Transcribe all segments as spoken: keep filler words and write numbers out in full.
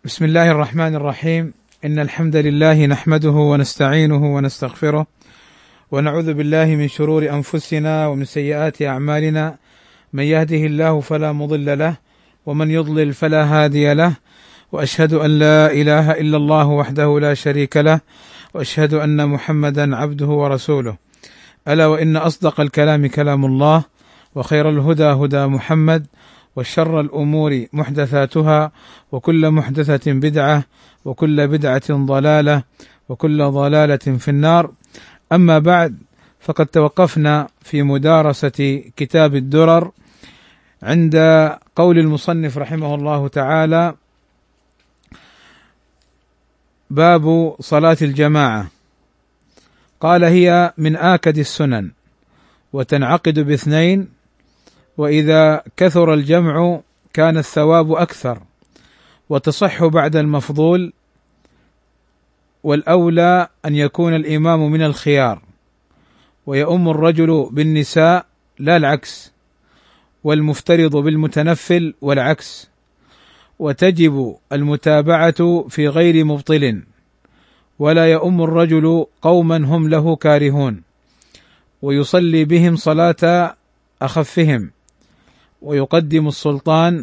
بسم الله الرحمن الرحيم. إن الحمد لله نحمده ونستعينه ونستغفره ونعوذ بالله من شرور أنفسنا ومن سيئات أعمالنا، من يهده الله فلا مضل له ومن يضلل فلا هادي له، وأشهد أن لا إله إلا الله وحده لا شريك له، وأشهد أن محمدا عبده ورسوله. ألا وإن أصدق الكلام كلام الله، وخير الهدى هدى محمد، وشر الأمور محدثاتها، وكل محدثة بدعة، وكل بدعة ضلالة، وكل ضلالة في النار. أما بعد، فقد توقفنا في مدارسة كتاب الدرر عند قول المصنف رحمه الله تعالى: باب صلاة الجماعة. قال: هي من آكد السنن، وتنعقد باثنين، وإذا كثر الجمع كان الثواب أكثر، وتصح بعد المفضول، والأولى أن يكون الإمام من الخيار، ويؤم الرجل بالنساء لا العكس، والمفترض بالمتنفل والعكس، وتجب المتابعة في غير مبطل، ولا يؤم الرجل قوما هم له كارهون، ويصلي بهم صلاة أخفهم، ويقدم السلطان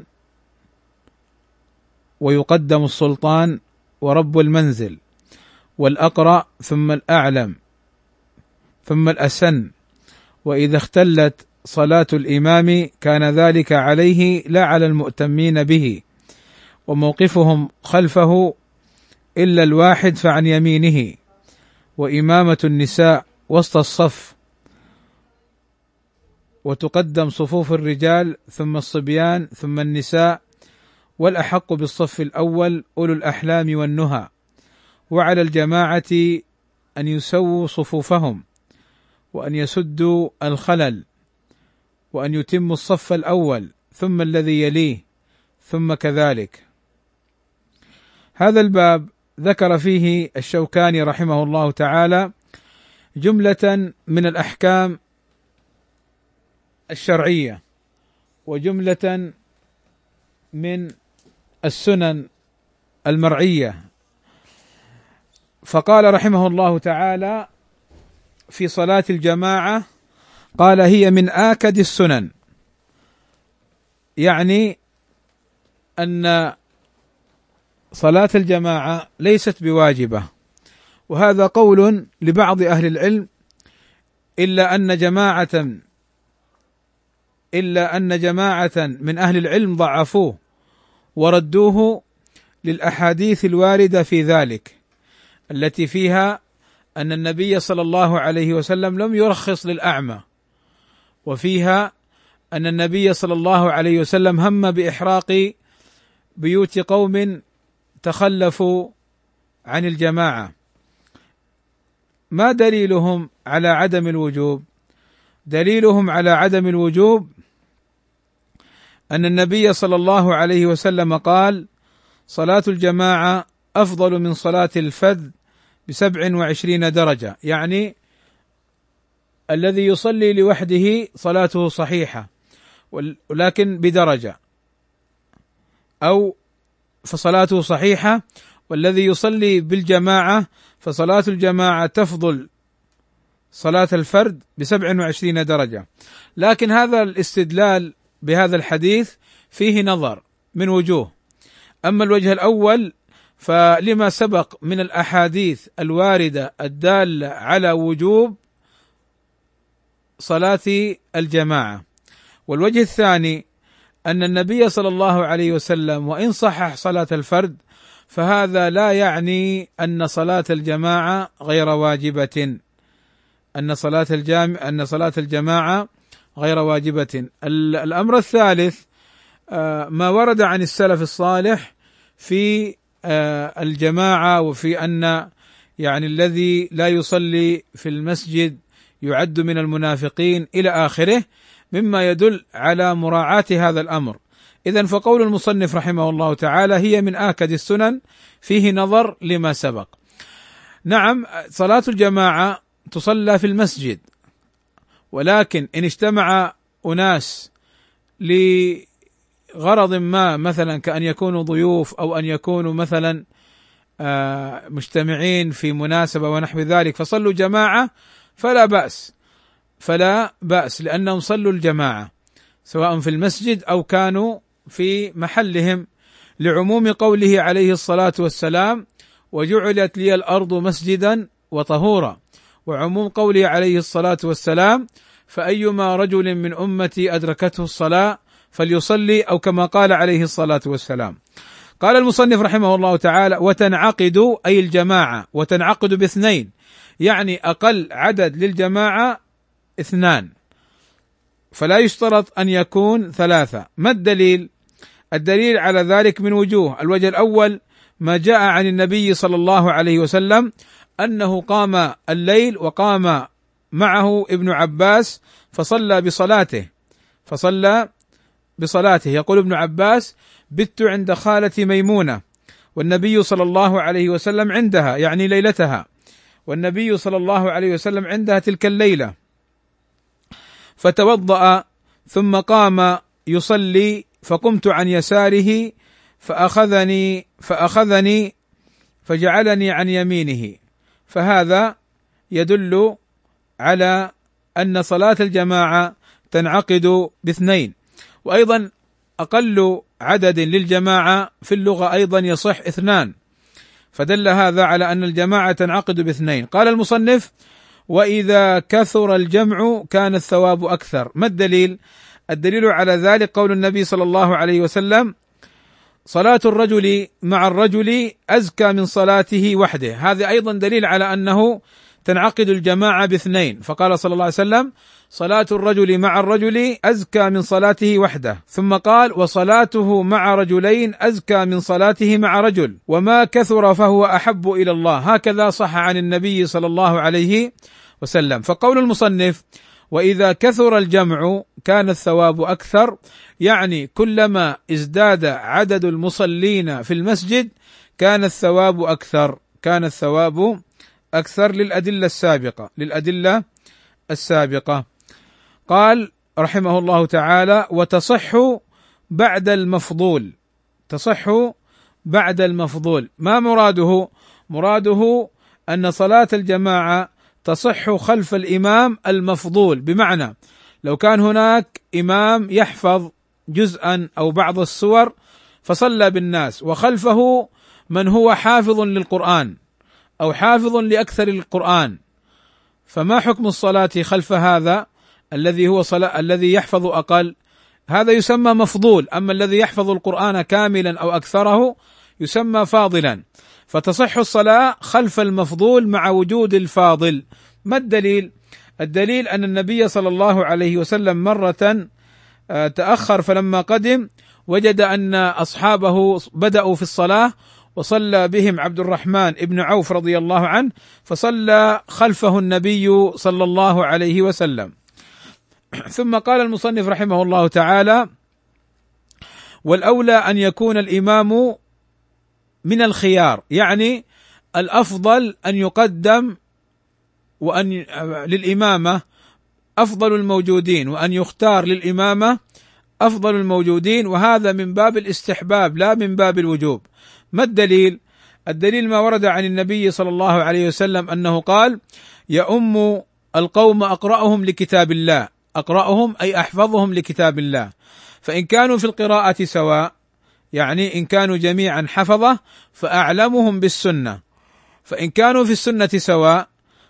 ويقدم السلطان ورب المنزل، والأقرأ ثم الأعلم ثم الأسن، وإذا اختلت صلاة الإمام كان ذلك عليه لا على المؤتمين به، وموقفهم خلفه إلا الواحد فعن يمينه، وإمامة النساء وسط الصف، وتقدم صفوف الرجال ثم الصبيان ثم النساء، والأحق بالصف الأول أولو الأحلام والنهى، وعلى الجماعة أن يسووا صفوفهم، وأن يسدوا الخلل، وأن يتموا الصف الأول ثم الذي يليه ثم كذلك. هذا الباب ذكر فيه الشوكاني رحمه الله تعالى جملة من الأحكام الشرعية، وجملة من السنن المرعية. فقال رحمه الله تعالى في صلاة الجماعة، قال: هي من آكد السنن، يعني أن صلاة الجماعة ليست بواجبة، وهذا قول لبعض أهل العلم، إلا أن جماعة إلا أن جماعة من أهل العلم ضعفوه وردوه للأحاديث الواردة في ذلك، التي فيها أن النبي صلى الله عليه وسلم لم يرخص للأعمى، وفيها أن النبي صلى الله عليه وسلم هم بإحراق بيوت قوم تخلفوا عن الجماعة. ما دليلهم على عدم الوجوب؟ دليلهم على عدم الوجوب أن النبي صلى الله عليه وسلم قال: صلاة الجماعة أفضل من صلاة الفذ بسبع وعشرين درجة، يعني الذي يصلي لوحده صلاته صحيحة ولكن بدرجة، أو فصلاته صحيحة، والذي يصلي بالجماعة فصلاة الجماعة تفضل صلاة الفرد بسبع وعشرين درجة. لكن هذا الاستدلال بهذا الحديث فيه نظر من وجوه. أما الوجه الأول فلما سبق من الأحاديث الواردة الدالة على وجوب صلاة الجماعة. والوجه الثاني أن النبي صلى الله عليه وسلم وإن صحح صلاة الفرد فهذا لا يعني أن صلاة الجماعة غير واجبة، أن صلاة الجامع أن صلاة الجماعة غير واجبة. الأمر الثالث ما ورد عن السلف الصالح في الجماعة، وفي أن يعني الذي لا يصلي في المسجد يعد من المنافقين إلى آخره، مما يدل على مراعاة هذا الأمر. إذن فقول المصنف رحمه الله تعالى: هي من آكد السنن، فيه نظر لما سبق. نعم، صلاة الجماعة تصلى في المسجد، ولكن إن اجتمع أناس لغرض ما، مثلا كأن يكونوا ضيوف أو أن يكونوا مثلا مجتمعين في مناسبة ونحو ذلك فصلوا جماعة، فلا بأس فلا بأس لأنهم صلوا الجماعة سواء في المسجد أو كانوا في محلهم، لعموم قوله عليه الصلاة والسلام: وجعلت لي الأرض مسجدا وطهورا، وعموم قوله عليه الصلاة والسلام: فأيما رجل من أمتي أدركته الصلاة فليصلي، أو كما قال عليه الصلاة والسلام. قال المصنف رحمه الله تعالى: وتنعقد أي الجماعة، وتنعقد باثنين، يعني أقل عدد للجماعة اثنان، فلا يشترط أن يكون ثلاثة. ما الدليل؟ الدليل على ذلك من وجوه. الوجه الأول ما جاء عن النبي صلى الله عليه وسلم أنه قام الليل وقام معه ابن عباس فصلى بصلاته فصلى بصلاته يقول ابن عباس: بت عند خالتي ميمونة والنبي صلى الله عليه وسلم عندها، يعني ليلتها، والنبي صلى الله عليه وسلم عندها تلك الليلة، فتوضأ ثم قام يصلي، فقمت عن يساره فأخذني فأخذني فجعلني عن يمينه. فهذا يدل على أن صلاة الجماعة تنعقد باثنين. وأيضا أقل عدد للجماعة في اللغة أيضا يصح اثنان، فدل هذا على أن الجماعة تنعقد باثنين. قال المصنف: وإذا كثر الجمع كان الثواب أكثر. ما الدليل؟ الدليل على ذلك قول النبي صلى الله عليه وسلم: صلاة الرجل مع الرجل أزكى من صلاته وحده. هذا أيضا دليل على أنه تنعقد الجماعة باثنين، فقال صلى الله عليه وسلم: صلاة الرجل مع الرجل أزكى من صلاته وحده، ثم قال: وصلاته مع رجلين أزكى من صلاته مع رجل، وما كثر فهو أحب إلى الله. هكذا صح عن النبي صلى الله عليه وسلم. فقول المصنف: وإذا كثر الجمع كان الثواب أكثر، يعني كلما ازداد عدد المصلين في المسجد كان الثواب أكثر كان الثواب أكثر للأدلة السابقة للأدلة السابقة. قال رحمه الله تعالى: وتصح بعد المفضول تصح بعد المفضول. ما مراده؟ مراده أن صلاة الجماعة تصح خلف الإمام المفضول، بمعنى لو كان هناك إمام يحفظ جزءا أو بعض السور فصلى بالناس وخلفه من هو حافظ للقرآن أو حافظ لأكثر القرآن، فما حكم الصلاة خلف هذا الذي هو صلاة الذي يحفظ أقل؟ هذا يسمى مفضول، أما الذي يحفظ القرآن كاملا أو أكثره يسمى فاضلا. فتصح الصلاة خلف المفضول مع وجود الفاضل. ما الدليل؟ الدليل أن النبي صلى الله عليه وسلم مرة تأخر، فلما قدم وجد أن أصحابه بدأوا في الصلاة وصلى بهم عبد الرحمن ابن عوف رضي الله عنه، فصلى خلفه النبي صلى الله عليه وسلم. ثم قال المصنف رحمه الله تعالى: والأولى أن يكون الإمام من الخيار، يعني الأفضل أن يقدم وأن للإمامة أفضل الموجودين، وأن يختار للإمامة أفضل الموجودين، وهذا من باب الاستحباب لا من باب الوجوب. ما الدليل؟ الدليل ما ورد عن النبي صلى الله عليه وسلم أنه قال: يؤم القوم أقرأهم لكتاب الله، أقرأهم أي أحفظهم لكتاب الله، فإن كانوا في القراءة سواء، يعني إن كانوا جميعا حفظة فأعلمهم بالسنة، فإن كانوا في السنة سواء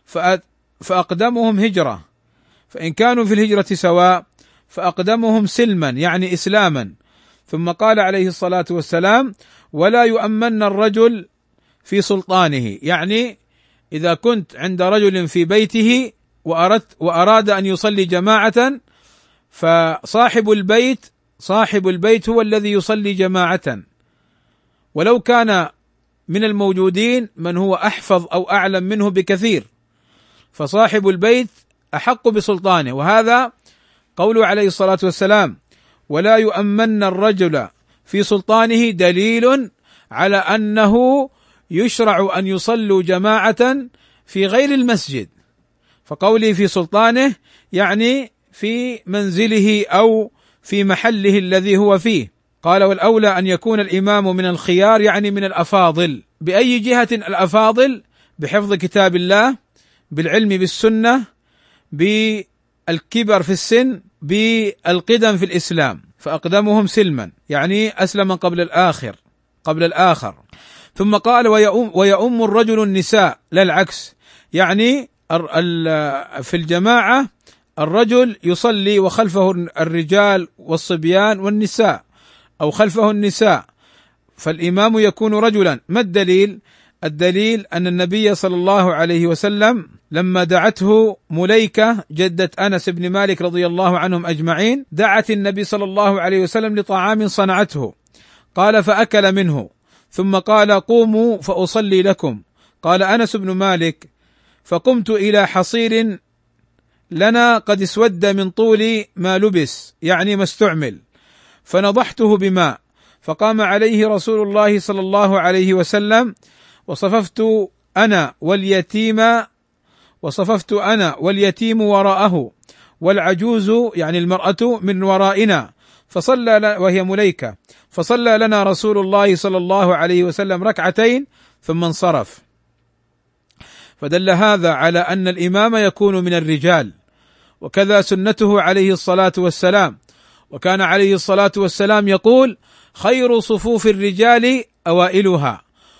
فأقدمهم هجرة، فإن كانوا في الهجرة سواء فأقدمهم سلما يعني إسلاما. ثم قال عليه الصلاة والسلام: ولا يؤمن الرجل في سلطانه، يعني إذا كنت عند رجل في بيته وأردت وأراد أن يصلي جماعة فصاحب البيت صاحب البيت هو الذي يصلي جماعة، ولو كان من الموجودين من هو أحفظ أو أعلم منه بكثير، فصاحب البيت أحق بسلطانه. وهذا قوله عليه الصلاة والسلام: ولا يؤمن الرجل في سلطانه، دليل على أنه يشرع أن يصلوا جماعة في غير المسجد. فقوله في سلطانه يعني في منزله أو في محله الذي هو فيه. قال والأولى أن يكون الإمام من الخيار، يعني من الأفاضل. بأي جهة الأفاضل؟ بحفظ كتاب الله، بالعلم بالسنة، بالكبر في السن، بالقدم في الإسلام، فأقدمهم سلما يعني أسلم قبل الآخر قبل الآخر. ثم قال ويؤم, ويؤم الرجل النساء، لا العكس، يعني في الجماعة الرجل يصلي وخلفه الرجال والصبيان والنساء، أو خلفه النساء، فالإمام يكون رجلا. ما الدليل؟ الدليل أن النبي صلى الله عليه وسلم لما دعته مليكة جدة أنس بن مالك رضي الله عنهم أجمعين، دعت النبي صلى الله عليه وسلم لطعام صنعته، قال فأكل منه، ثم قال قوموا فأصلي لكم. قال أنس بن مالك فقمت إلى حصير لنا قد اسود من طول ما لبس، يعني ما استعمل، فنضحته بماء، فقام عليه رسول الله صلى الله عليه وسلم، وصففت أنا واليتيم وصففت أنا واليتيم وراءه، والعجوز يعني المرأة من ورائنا، فصلى وهي مليكة، فصلى لنا رسول الله صلى الله عليه وسلم ركعتين ثم انصرف. فدل هذا على أن الإمام يكون من الرجال، وكذا سنته عليه الصلاة والسلام. وكان عليه الصلاة والسلام يقول خير صفوف الرجال أوائلها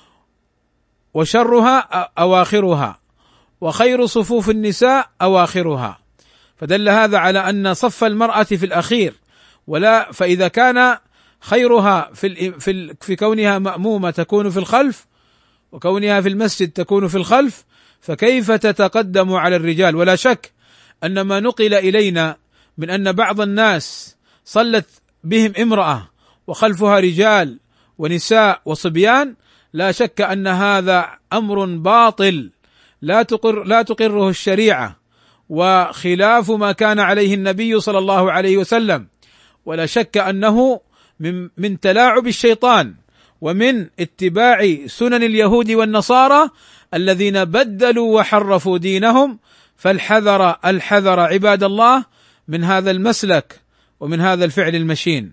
وشرها أواخرها وخير صفوف النساء أواخرها، فدل هذا على أن صف المرأة في الأخير، ولا فإذا كان خيرها في في في كونها مأمومة تكون في الخلف، وكونها في المسجد تكون في الخلف، فكيف تتقدم على الرجال؟ ولا شك أن ما نقل إلينا من أن بعض الناس صلت بهم امرأة وخلفها رجال ونساء وصبيان، لا شك أن هذا أمر باطل لا تقر لا تقره الشريعة، وخلاف ما كان عليه النبي صلى الله عليه وسلم، ولا شك أنه من من تلاعب الشيطان ومن اتباع سنن اليهود والنصارى الذين بدلوا وحرفوا دينهم. فالحذر الحذر عباد الله من هذا المسلك ومن هذا الفعل المشين.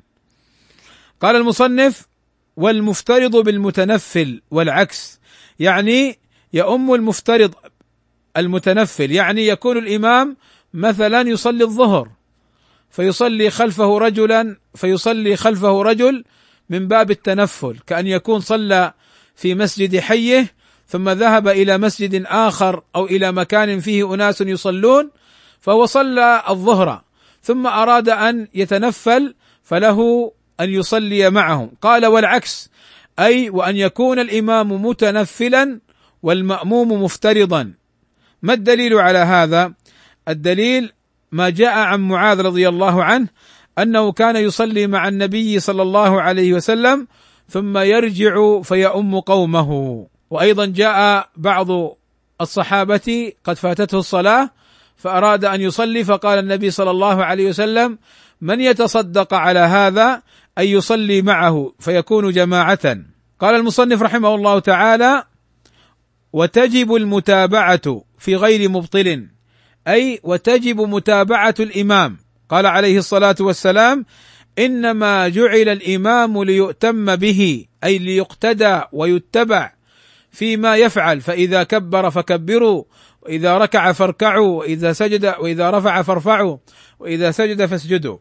قال المصنف والمفترض بالمتنفل والعكس، يعني يؤم المفترض المتنفل، يعني يكون الإمام مثلا يصلي الظهر فيصلي خلفه رجلا فيصلي خلفه رجل من باب التنفل، كأن يكون صلى في مسجد حيه ثم ذهب إلى مسجد آخر أو إلى مكان فيه أناس يصلون، فهو صلى الظهر ثم أراد أن يتنفل فله أن يصلي معهم. قال والعكس، أي وأن يكون الإمام متنفلا والمأموم مفترضا. ما الدليل على هذا؟ الدليل ما جاء عن معاذ رضي الله عنه أنه كان يصلي مع النبي صلى الله عليه وسلم ثم يرجع فيؤم قومه. وأيضا جاء بعض الصحابة قد فاتته الصلاة فأراد أن يصلي، فقال النبي صلى الله عليه وسلم من يتصدق على هذا أن يصلي معه فيكون جماعة. قال المصنف رحمه الله تعالى وتجب المتابعة في غير مبطل، أي وتجب متابعة الإمام. قال عليه الصلاة والسلام إنما جعل الإمام ليؤتم به، أي ليقتدى ويتبع فيما يفعل، فإذا كبر فكبروا، وإذا ركع فاركعوا، وإذا سجد وإذا رفع فارفعوا، وإذا سجد فاسجدوا.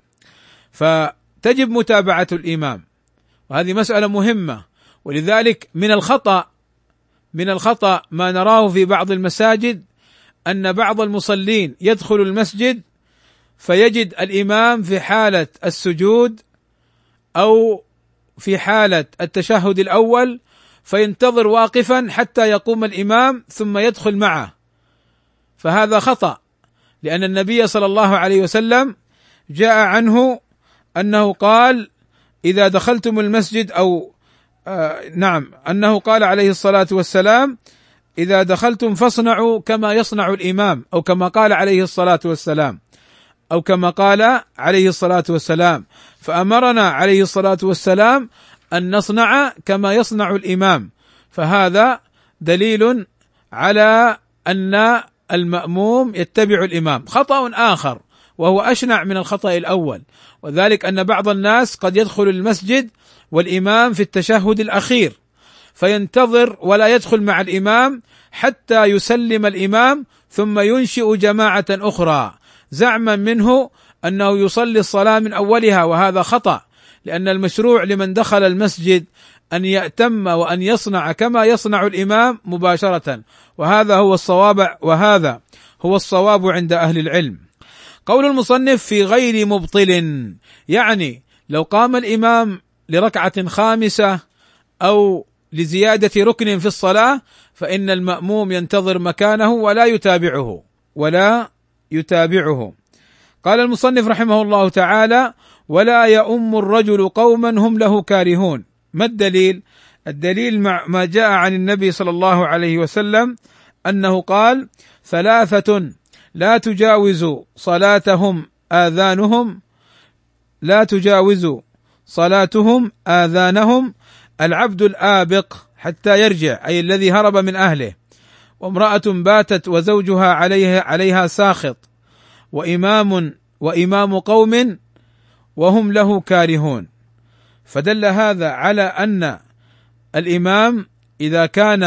فتجب متابعة الإمام، وهذه مسألة مهمة. ولذلك من الخطأ من الخطأ ما نراه في بعض المساجد أن بعض المصلين يدخل المسجد فيجد الإمام في حالة السجود أو في حالة التشهد الأول، فينتظر واقفا حتى يقوم الإمام ثم يدخل معه، فهذا خطأ، لأن النبي صلى الله عليه وسلم جاء عنه أنه قال إذا دخلتم المسجد أو آه نعم أنه قال عليه الصلاة والسلام إذا دخلتم فاصنعوا كما يصنع الإمام، أو كما قال عليه الصلاة والسلام أو كما قال عليه الصلاة والسلام فأمرنا عليه الصلاة والسلام أن نصنع كما يصنع الإمام. فهذا دليل على أن المأموم يتبع الإمام. خطأ آخر وهو أشنع من الخطأ الأول، وذلك أن بعض الناس قد يدخل المسجد والإمام في التشهد الأخير فينتظر ولا يدخل مع الإمام حتى يسلم الإمام ثم ينشئ جماعة أخرى زعما منه أنه يصلي الصلاة من أولها، وهذا خطأ، لأن المشروع لمن دخل المسجد أن يأتم وأن يصنع كما يصنع الإمام مباشرة، وهذا هو الصواب وهذا هو الصواب عند أهل العلم. قول المصنف في غير مبطل، يعني لو قام الإمام لركعة خامسة أو لزيادة ركن في الصلاة فإن المأموم ينتظر مكانه ولا يتابعه ولا يتابعه. قال المصنف رحمه الله تعالى: ولا يؤم الرجل قوما هم له كارهون. ما الدليل؟ الدليل مع ما جاء عن النبي صلى الله عليه وسلم أنه قال: ثلاثة لا تجاوز صلاتهم آذانهم لا تجاوز صلاتهم آذانهم العبد الآبق حتى يرجع، أي الذي هرب من أهله، وامرأة باتت وزوجها عليها عليها ساخط، وإمام وإمام قوم وهم له كارهون. فدل هذا على أن الإمام إذا كان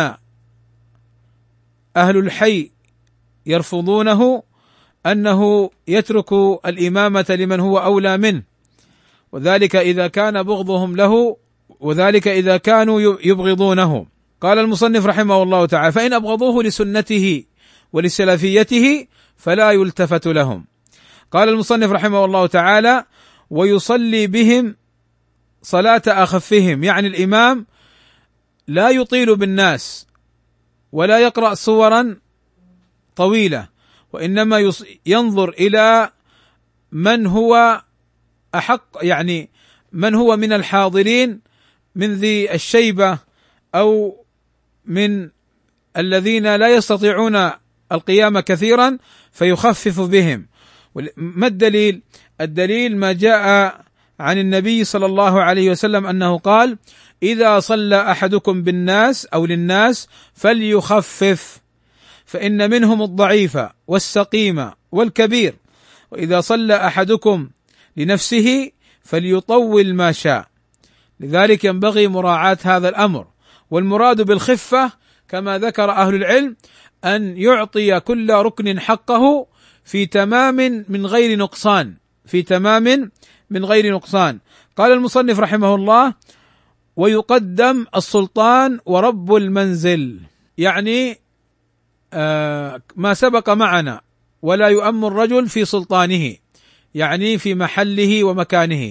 أهل الحي يرفضونه أنه يترك الإمامة لمن هو أولى منه، وذلك إذا كان بغضهم له، وذلك إذا كانوا يبغضونه. قال المصنف رحمه الله تعالى: فإن أبغضوه لسنته ولسلفيته فلا يلتفت لهم. قال المصنف رحمه الله تعالى: ويصلي بهم صلاة أخفهم، يعني الإمام لا يطيل بالناس ولا يقرأ سورا طويلة، وإنما ينظر إلى من هو أحق، يعني من هو من الحاضرين من ذي الشيبة أو من الذين لا يستطيعون القيام كثيرا فيخفف بهم. ما الدليل؟ الدليل ما جاء عن النبي صلى الله عليه وسلم أنه قال: إذا صلى أحدكم بالناس أو للناس فليخفف، فإن منهم الضعيف والسقيم والكبير، وإذا صلى أحدكم لنفسه فليطول ما شاء. لذلك ينبغي مراعاة هذا الأمر. والمراد بالخفة كما ذكر أهل العلم أن يعطي كل ركن حقه في تمام من غير نقصان في تمام من غير نقصان. قال المصنف رحمه الله: ويقدم السلطان ورب المنزل، يعني آه ما سبق معنا، ولا يؤم الرجل في سلطانه، يعني في محله ومكانه.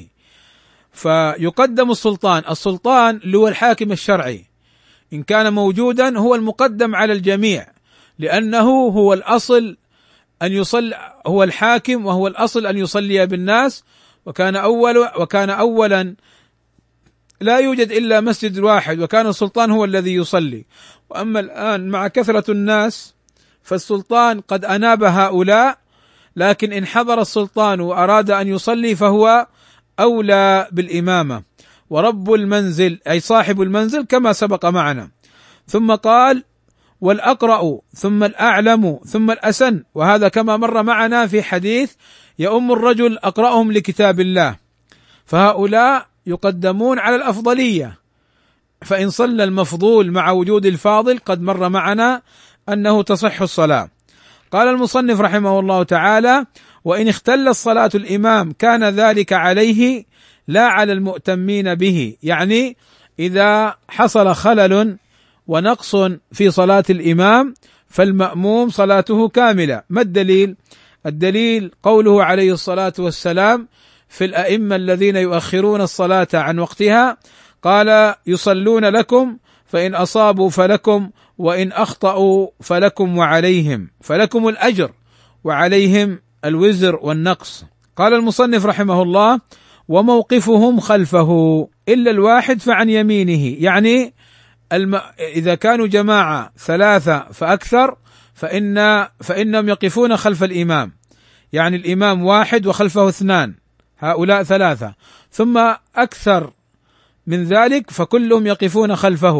فيقدم السلطان، السلطان اللي هو الحاكم الشرعي إن كان موجودا هو المقدم على الجميع، لأنه هو الأصل أن يصلي، هو الحاكم وهو الأصل أن يصلي بالناس، وكان أول وكان أولا لا يوجد إلا مسجد واحد وكان السلطان هو الذي يصلي. وأما الآن مع كثرة الناس فالسلطان قد أناب هؤلاء، لكن إن حضر السلطان وأراد أن يصلي فهو أولى بالإمامة. ورب المنزل أي صاحب المنزل كما سبق معنا. ثم قال: والأقرأ ثم الأعلم ثم الأسن، وهذا كما مر معنا في حديث يؤم الرجل أقرأهم لكتاب الله، فهؤلاء يقدمون على الأفضلية، فإن صلى المفضول مع وجود الفاضل قد مر معنا أنه تصح الصلاة. قال المصنف رحمه الله تعالى: وإن اختلت صلاة الإمام كان ذلك عليه لا على المؤتمين به، يعني إذا حصل خلل ونقص في صلاة الإمام فالمأموم صلاته كاملة. ما الدليل؟ الدليل قوله عليه الصلاة والسلام في الأئمة الذين يؤخرون الصلاة عن وقتها، قال: يصلون لكم فإن أصابوا فلكم وإن أخطأوا فلكم وعليهم، فلكم الأجر وعليهم الوزر والنقص. قال المصنف رحمه الله: وموقفهم خلفه إلا الواحد فعن يمينه، يعني الم... إذا كانوا جماعة ثلاثة فأكثر فإن فإنهم يقفون خلف الإمام، يعني الإمام واحد وخلفه اثنان، هؤلاء ثلاثة، ثم أكثر من ذلك فكلهم يقفون خلفه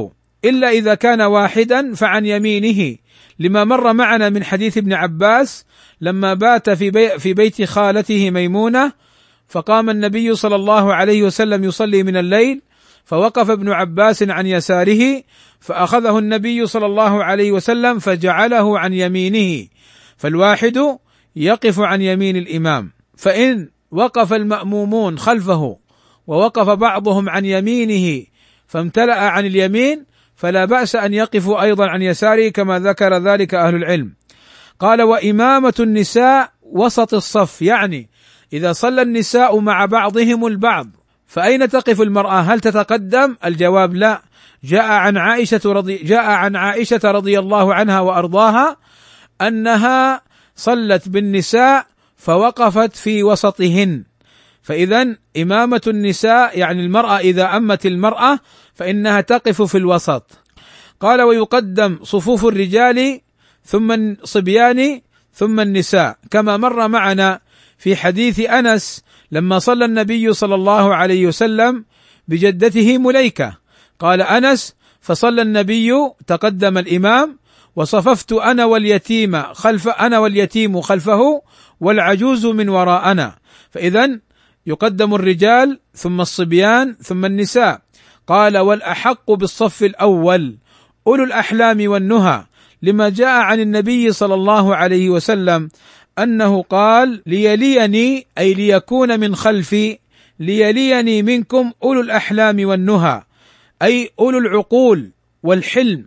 إلا إذا كان واحدا فعن يمينه، لما مر معنا من حديث ابن عباس لما بات في, بي في بيت خالته ميمونة، فقام النبي صلى الله عليه وسلم يصلي من الليل، فوقف ابن عباس عن يساره، فأخذه النبي صلى الله عليه وسلم فجعله عن يمينه، فالواحد يقف عن يمين الإمام، فإن وقف المأمومون خلفه ووقف بعضهم عن يمينه فامتلأ عن اليمين فلا بأس أن يقفوا أيضا عن يساره كما ذكر ذلك أهل العلم. قال: وإمامة النساء وسط الصف، يعني إذا صلى النساء مع بعضهم البعض فأين تقف المرأة؟ هل تتقدم؟ الجواب لا. جاء عن عائشة رضي جاء عن عائشة رضي الله عنها وأرضاها أنها صلت بالنساء فوقفت في وسطهن، فإذا إمامة النساء يعني المرأة إذا أمت المرأة فإنها تقف في الوسط. قال: ويقدم صفوف الرجال ثم الصبيان ثم النساء، كما مر معنا في حديث أنس لما صلى النبي صلى الله عليه وسلم بجدته مليكة، قال أنس: فصلى النبي تقدم الإمام وصففت أنا واليتيم خلف أنا واليتيم خلفه والعجوز من وراءنا، فإذا يقدم الرجال ثم الصبيان ثم النساء. قال: والأحق بالصف الأول أولو الأحلام والنهى، لما جاء عن النبي صلى الله عليه وسلم أنه قال: ليليني أي ليكون من خلفي، ليليني منكم أولو الأحلام والنهى، أي أولو العقول والحلم،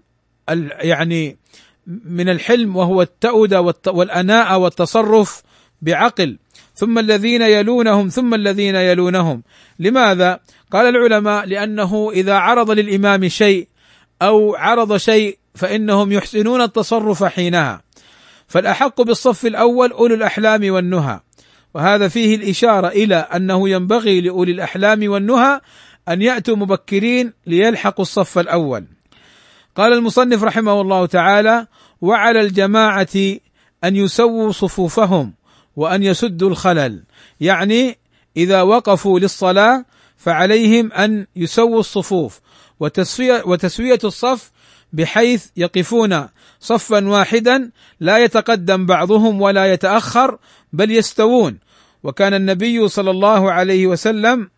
يعني من الحلم وهو التأودة والأناءة والتصرف بعقل، ثم الذين يلونهم ثم الذين يلونهم. لماذا؟ قال العلماء: لأنه إذا عرض للإمام شيء أو عرض شيء فإنهم يحسنون التصرف حينها، فالأحق بالصف الأول أولو الأحلام والنهى، وهذا فيه الإشارة إلى أنه ينبغي لأولي الأحلام والنهى أن يأتوا مبكرين ليلحقوا الصف الأول. قال المصنف رحمه الله تعالى: وعلى الجماعة أن يسووا صفوفهم وأن يسدوا الخلل، يعني إذا وقفوا للصلاة فعليهم أن يسووا الصفوف وتسوية, وتسوية الصف بحيث يقفون صفا واحدا لا يتقدم بعضهم ولا يتأخر بل يستوون. وكان النبي صلى الله عليه وسلم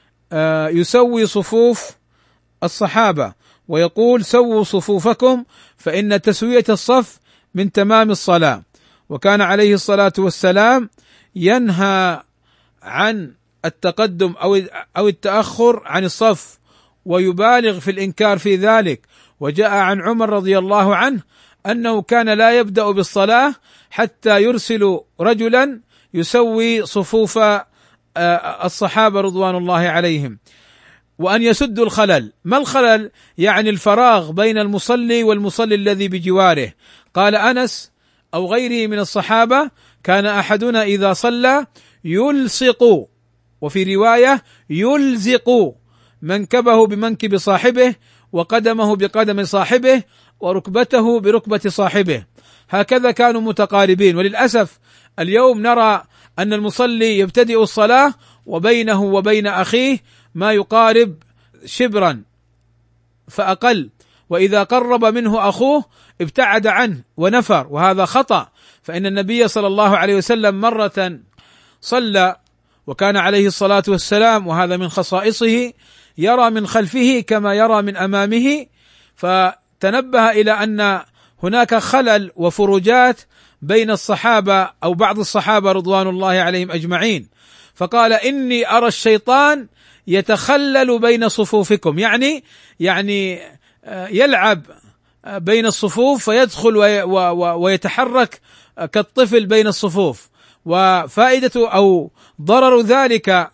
يسوي صفوف الصحابة ويقول: سووا صفوفكم فإن تسوية الصف من تمام الصلاة. وكان عليه الصلاة والسلام ينهى عن التقدم أو أو التأخر عن الصف ويبالغ في الإنكار في ذلك. وجاء عن عمر رضي الله عنه أنه كان لا يبدأ بالصلاة حتى يرسل رجلا يسوي صفوف الصحابة رضوان الله عليهم. وأن يسدوا الخلل، ما الخلل؟ يعني الفراغ بين المصلي والمصلي الذي بجواره. قال أنس أو غيره من الصحابة: كان أحدنا إذا صلى يلصق، وفي رواية يلزق منكبه بمنكب صاحبه وقدمه بقدم صاحبه وركبته بركبة صاحبه، هكذا كانوا متقاربين. وللأسف اليوم نرى أن المصلي يبتدئ الصلاة وبينه وبين أخيه ما يقارب شبرا فأقل، وإذا قرب منه أخوه ابتعد عنه ونفر، وهذا خطأ. فإن النبي صلى الله عليه وسلم مرة صلى وكان عليه الصلاة والسلام، وهذا من خصائصه، يرى من خلفه كما يرى من أمامه، فتنبه إلى أن هناك خلل وفروجات بين الصحابة أو بعض الصحابة رضوان الله عليهم أجمعين، فقال: إني أرى الشيطان يتخلل بين صفوفكم، يعني يعني يلعب بين الصفوف فيدخل ويتحرك كالطفل بين الصفوف. وفائدة أو ضرر ذلك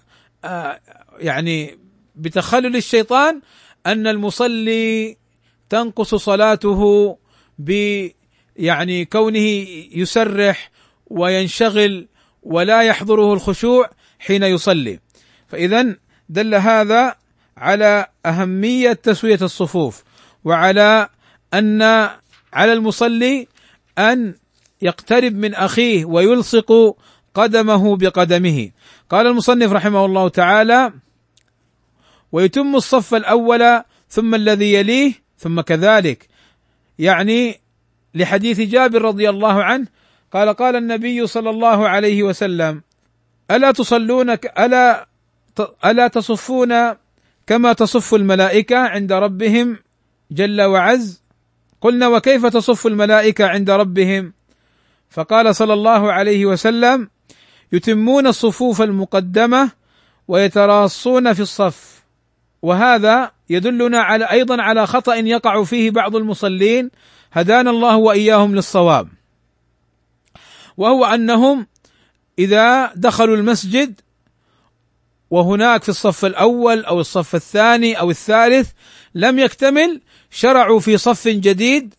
يعني بتخلل الشيطان أن المصلي تنقص صلاته ب يعني كونه يسرح وينشغل ولا يحضره الخشوع حين يصلي. فإذا دل هذا على أهمية تسوية الصفوف، وعلى أن على المصلي أن يقترب من أخيه ويلصق قدمه بقدمه. قال المصنف رحمه الله تعالى: ويتم الصف الأول ثم الذي يليه ثم كذلك، يعني لحديث جابر رضي الله عنه قال قال النبي صلى الله عليه وسلم: ألا تصلون ألا ألا تصفون كما تصف الملائكة عند ربهم جل وعز؟ قلنا: وكيف تصف الملائكة عند ربهم؟ فقال صلى الله عليه وسلم: يتمون الصفوف المقدمة ويتراصون في الصف. وهذا يدلنا على أيضا على خطأ يقع فيه بعض المصلين، هدانا الله وإياهم للصواب، وهو أنهم إذا دخلوا المسجد وهناك في الصف الأول أو الصف الثاني أو الثالث لم يكتمل، شرعوا في صف جديد،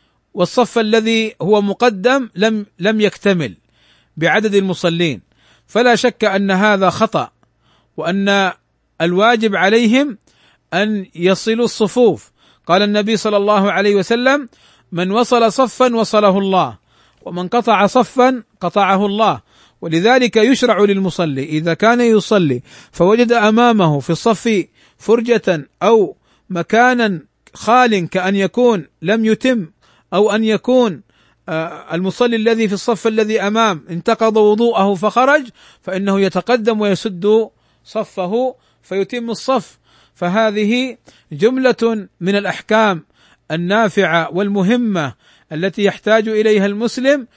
والصف الذي هو مقدم لم لم يكتمل بعدد المصلين. فلا شك أن هذا خطأ، وأن الواجب عليهم أن يصلوا الصفوف. قال النبي صلى الله عليه وسلم: من وصل صفا وصله الله، ومن قطع صفا قطعه الله. ولذلك يشرع للمصلي إذا كان يصلي فوجد أمامه في الصف فرجة أو مكانا خال كأن يكون لم يتم، أو أن يكون المصلي الذي في الصف الذي أمام انتقض وضوءه فخرج، فإنه يتقدم ويسد صفه فيتم الصف. فهذه جملة من الأحكام النافعة والمهمة التي يحتاج إليها المسلم،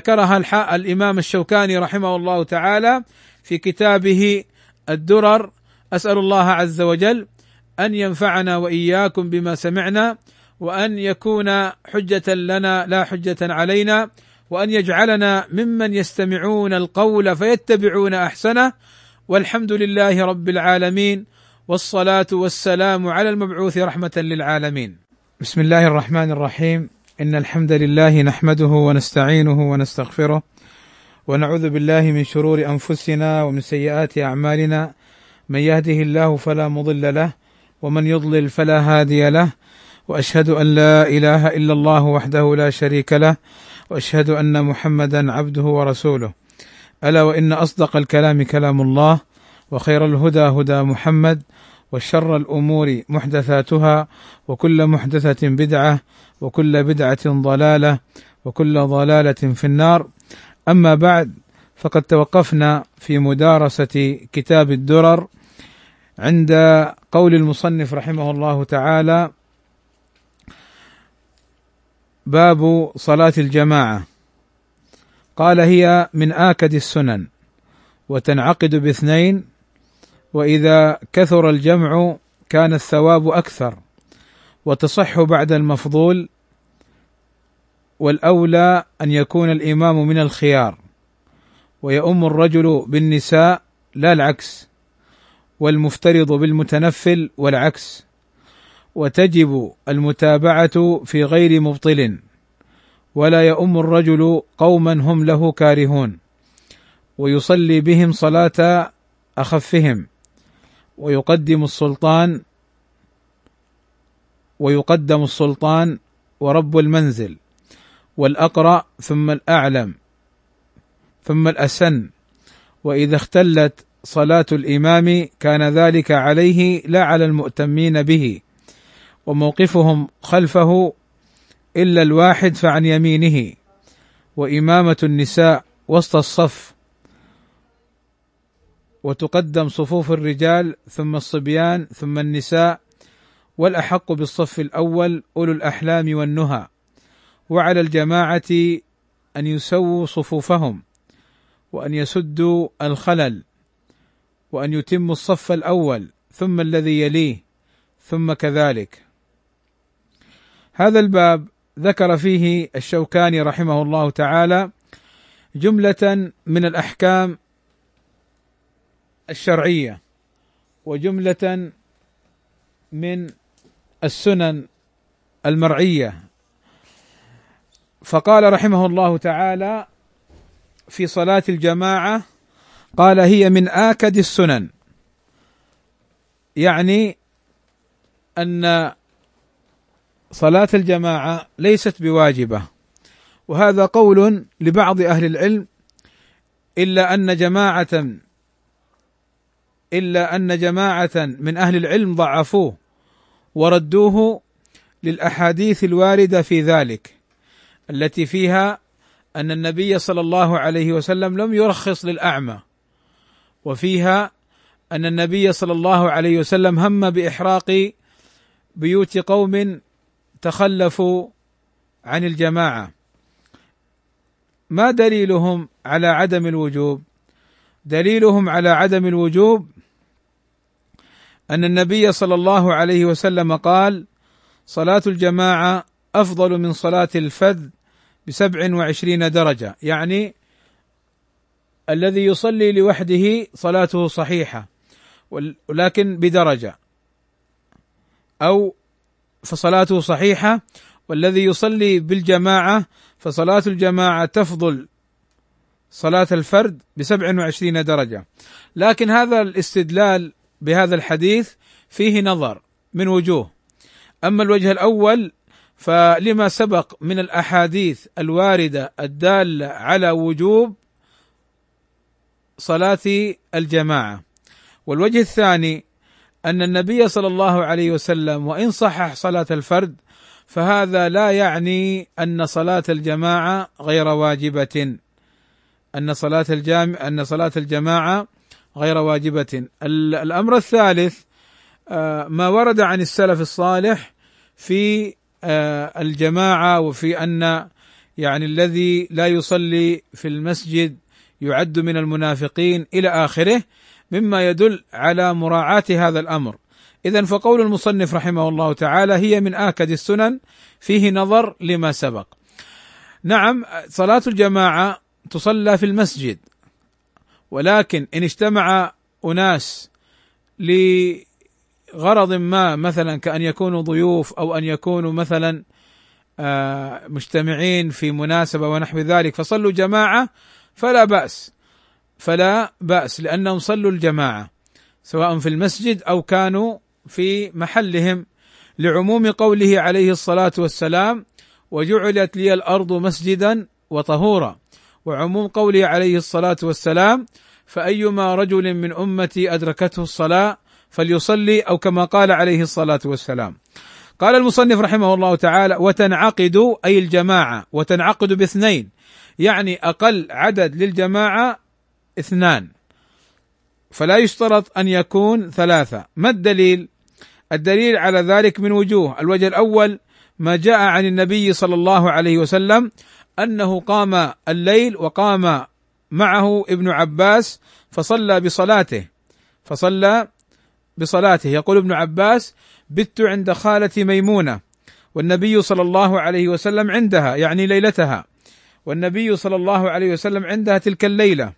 ذكرها الإمام الشوكاني رحمه الله تعالى في كتابه الدرر. أسأل الله عز وجل أن ينفعنا وإياكم بما سمعنا، وأن يكون حجة لنا لا حجة علينا، وأن يجعلنا ممن يستمعون القول فيتبعون أحسنه. والحمد لله رب العالمين، والصلاة والسلام على المبعوث رحمة للعالمين. بسم الله الرحمن الرحيم. إن الحمد لله نحمده ونستعينه ونستغفره، ونعوذ بالله من شرور أنفسنا ومن سيئات أعمالنا. من يهده الله فلا مضل له، ومن يضلل فلا هادي له. وأشهد أن لا إله إلا الله وحده لا شريك له، وأشهد أن محمدا عبده ورسوله. ألا وإن أصدق الكلام كلام الله، وخير الهدى هدى محمد، وشر الأمور محدثاتها، وكل محدثة بدعة، وكل بدعة ضلالة، وكل ضلالة في النار. أما بعد، فقد توقفنا في مدارسة كتاب الدرر عند قول المصنف رحمه الله تعالى: باب صلاة الجماعة. قال: هي من آكد السنن، وتنعقد باثنين، وإذا كثر الجمع كان الثواب أكثر، وتصح بعد المفضول، والأولى أن يكون الإمام من الخيار، ويؤم الرجل بالنساء لا العكس، والمفترض بالمتنفل والعكس، وتجب المتابعة في غير مبطل، ولا يؤم الرجل قوما هم له كارهون، ويصلي بهم صلاة أخفهم، ويقدم السلطان ويقدم السلطان ورب المنزل، والأقرأ ثم الأعلم ثم الأسن. وإذا اختلت صلاة الإمام كان ذلك عليه لا على المؤتمين به، وموقفهم خلفه إلا الواحد فعن يمينه، وإمامة النساء وسط الصف، وتقدم صفوف الرجال ثم الصبيان ثم النساء، والأحق بالصف الأول أولو الأحلام والنهى. وعلى الجماعة أن يسووا صفوفهم، وأن يسدوا الخلل، وأن يتموا الصف الأول ثم الذي يليه، ثم كذلك. هذا الباب ذكر فيه الشوكاني رحمه الله تعالى جملة من الأحكام الشرعية، وجملة من السنن المرعية. فقال رحمه الله تعالى في صلاة الجماعة، قال: هي من آكد السنن، يعني أن صلاة الجماعة ليست بواجبة، وهذا قول لبعض أهل العلم، إلا أن جماعة إلا أن جماعة من أهل العلم ضعفوه وردوه للأحاديث الواردة في ذلك التي فيها أن النبي صلى الله عليه وسلم لم يرخص للأعمى، وفيها أن النبي صلى الله عليه وسلم هم بإحراق بيوت قوم تخلفوا عن الجماعة. ما دليلهم على عدم الوجوب؟ دليلهم على عدم الوجوب أن النبي صلى الله عليه وسلم قال: صلاة الجماعة أفضل من صلاة الفذ بسبع وعشرين درجة، يعني الذي يصلي لوحده صلاته صحيحة ولكن بدرجة، أو فصلاته صحيحة، والذي يصلي بالجماعة فصلاة الجماعة تفضل صلاة الفرد بسبع وعشرين درجة. لكن هذا الاستدلال بهذا الحديث فيه نظر من وجوه. أما الوجه الأول فلما سبق من الأحاديث الواردة الدالة على وجوب صلاة الجماعة. والوجه الثاني أن النبي صلى الله عليه وسلم وإن صحح صلاة الفرد فهذا لا يعني أن صلاة الجماعة غير واجبة، أن صلاة الجامع أن صلاة الجماعة غير واجبة. الأمر الثالث ما ورد عن السلف الصالح في الجماعة، وفي أن يعني الذي لا يصلي في المسجد يعد من المنافقين إلى آخره، مما يدل على مراعاة هذا الأمر. إذن فقول المصنف رحمه الله تعالى هي من آكد السنن، فيه نظر لما سبق. نعم، صلاة الجماعة تصلى في المسجد، ولكن إن اجتمع أناس لغرض ما، مثلا كأن يكونوا ضيوف أو أن يكونوا مثلا مجتمعين في مناسبة ونحو ذلك فصلوا جماعة، فلا بأس فلا بأس لأنهم صلوا الجماعة سواء في المسجد أو كانوا في محلهم، لعموم قوله عليه الصلاة والسلام: وجعلت لي الأرض مسجدا وطهورا، وعموم قوله عليه الصلاة والسلام: فأيما رجل من أمتي أدركته الصلاة فليصلي، أو كما قال عليه الصلاة والسلام. قال المصنف رحمه الله تعالى: وتنعقد أي الجماعة، وتنعقد باثنين، يعني أقل عدد للجماعة اثنان، فلا يشترط أن يكون ثلاثة. ما الدليل؟ الدليل على ذلك من وجوه. الوجه الأول ما جاء عن النبي صلى الله عليه وسلم أنه قام الليل وقام معه ابن عباس فصلى بصلاته فصلى بصلاته يقول ابن عباس: بت عند خالة ميمونة والنبي صلى الله عليه وسلم عندها، يعني ليلتها، والنبي صلى الله عليه وسلم عندها تلك الليلة،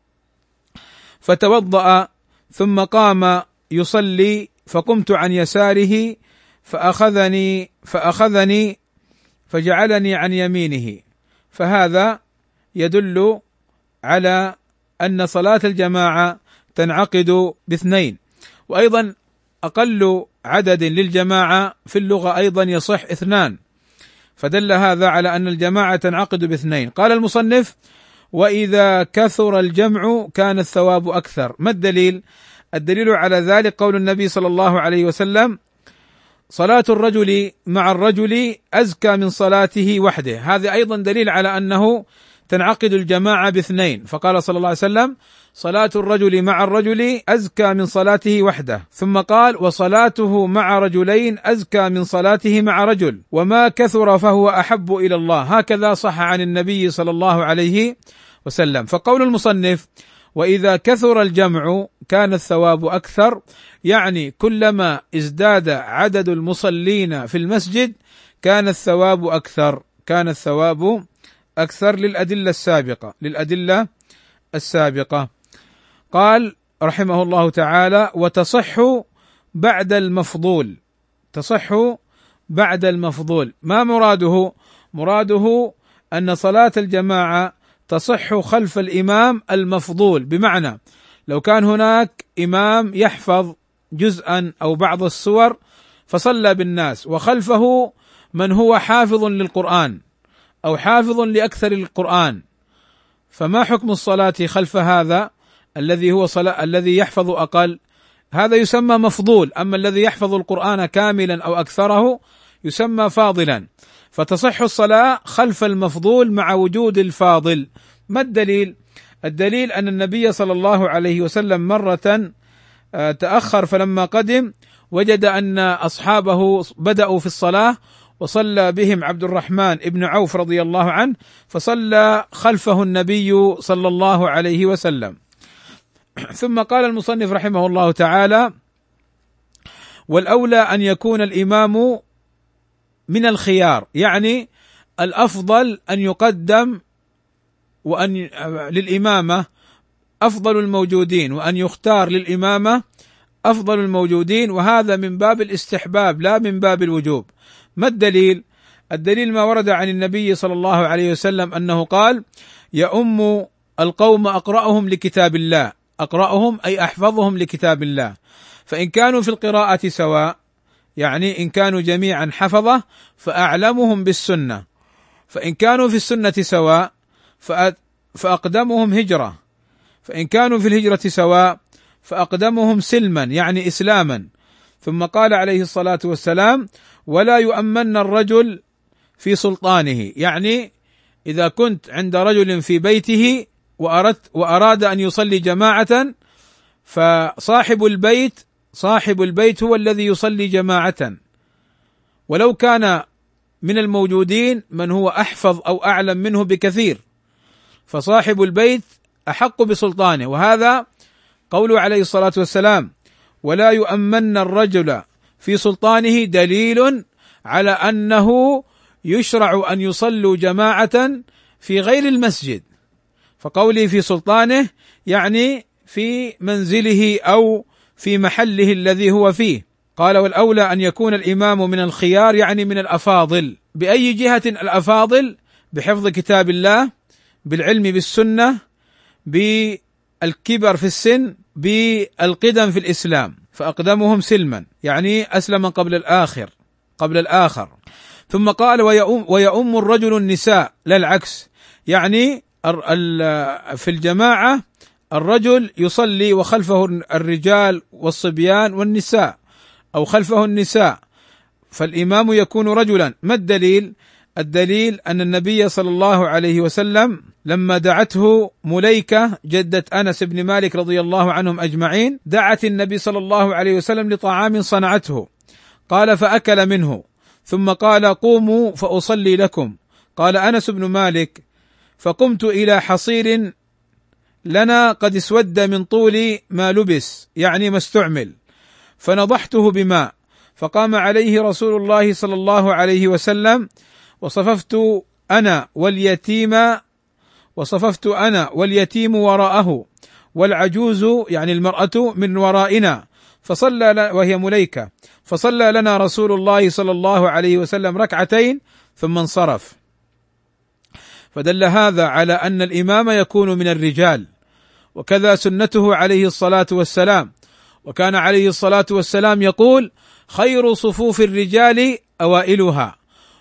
فتوضأ ثم قام يصلي، فقمت عن يساره فأخذني فأخذني فجعلني عن يمينه. فهذا يدل على أن صلاة الجماعة تنعقد باثنين. وأيضا أقل عدد للجماعة في اللغة أيضا يصح اثنان، فدل هذا على أن الجماعة تنعقد باثنين. قال المصنف: وإذا كثر الجمع كان الثواب أكثر. ما الدليل؟ الدليل على ذلك قول النبي صلى الله عليه وسلم: صلاة الرجل مع الرجل أزكى من صلاته وحده. هذا أيضا دليل على أنه تنعقد الجماعة باثنين، فقال صلى الله عليه وسلم: صلاة الرجل مع الرجل أزكى من صلاته وحده، ثم قال: وصلاته مع رجلين أزكى من صلاته مع رجل، وما كثر فهو أحب إلى الله. هكذا صح عن النبي صلى الله عليه وسلم. فقول المصنف: وإذا كثر الجمع كان الثواب أكثر، يعني كلما ازداد عدد المصلين في المسجد كان الثواب أكثر كان الثواب أكثر للأدلة السابقة للأدلة السابقة. قال رحمه الله تعالى: وتصح بعد المفضول. تصح بعد المفضول، ما مراده؟ مراده أن صلاة الجماعة تصح خلف الإمام المفضول، بمعنى لو كان هناك إمام يحفظ جزءا أو بعض السور فصلى بالناس، وخلفه من هو حافظ للقرآن أو حافظ لأكثر القرآن، فما حكم الصلاة خلف هذا الذي هو صلاة الذي يحفظ أقل؟ هذا يسمى مفضول. أما الذي يحفظ القرآن كاملا أو أكثره يسمى فاضلا، فتصح الصلاة خلف المفضول مع وجود الفاضل. ما الدليل؟ الدليل أن النبي صلى الله عليه وسلم مرة تأخر، فلما قدم وجد أن أصحابه بدأوا في الصلاة، وصلى بهم عبد الرحمن بن عوف رضي الله عنه، فصلى خلفه النبي صلى الله عليه وسلم. ثم قال المصنف رحمه الله تعالى: والأولى أن يكون الإمام من الخيار، يعني الأفضل أن يقدم وأن للإمامة أفضل الموجودين، وأن يختار للإمامة أفضل الموجودين، وهذا من باب الاستحباب لا من باب الوجوب. ما الدليل؟ الدليل ما ورد عن النبي صلى الله عليه وسلم أنه قال: يؤم القوم أقرأهم لكتاب الله، أقرأهم أي أحفظهم لكتاب الله، فإن كانوا في القراءة سواء، يعني إن كانوا جميعا حفظة فأعلمهم بالسنة، فإن كانوا في السنة سواء فأقدمهم هجرة، فإن كانوا في الهجرة سواء فأقدمهم سلما يعني إسلاما. ثم قال عليه الصلاة والسلام: ولا يؤمن الرجل في سلطانه، يعني إذا كنت عند رجل في بيته وأردت وأراد أن يصلي جماعة، فصاحب البيت صاحب البيت هو الذي يصلي جماعة، ولو كان من الموجودين من هو أحفظ أو أعلم منه بكثير، فصاحب البيت أحق بسلطانه. وهذا قوله عليه الصلاة والسلام: ولا يؤمن الرجل في سلطانه، دليل على أنه يشرع أن يصلوا جماعة في غير المسجد، فقوله في سلطانه يعني في منزله أو في محله الذي هو فيه. قال: والأولى أن يكون الإمام من الخيار، يعني من الأفاضل. بأي جهة الأفاضل؟ بحفظ كتاب الله، بالعلم بالسنة، بالكبر في السن، بالقدم في الإسلام، فأقدمهم سلما يعني أسلم قبل الآخر قبل الآخر. ثم قال: ويؤم, ويؤم الرجل النساء، لا العكس، يعني في الجماعة الرجل يصلي وخلفه الرجال والصبيان والنساء، أو خلفه النساء، فالإمام يكون رجلا. ما الدليل؟ الدليل أن النبي صلى الله عليه وسلم لما دعته مليكة جدة أنس بن مالك رضي الله عنهم أجمعين، دعت النبي صلى الله عليه وسلم لطعام صنعته، قال: فأكل منه، ثم قال: قوموا فأصلي لكم. قال أنس بن مالك: فقمت إلى حصير لنا قد اسود من طول ما لبس، يعني ما استعمل، فنضحته بماء، فقام عليه رسول الله صلى الله عليه وسلم، وصففت أنا واليتيم وصففت أنا واليتيم وراءه، والعجوز يعني المرأة من ورائنا، فصلى وهي مليكة، فصلى لنا رسول الله صلى الله عليه وسلم ركعتين ثم انصرف. فدل هذا على أن الإمام يكون من الرجال، وكذا سنته عليه الصلاة والسلام. وكان عليه الصلاة والسلام يقول: خير صفوف الرجال أوائلها،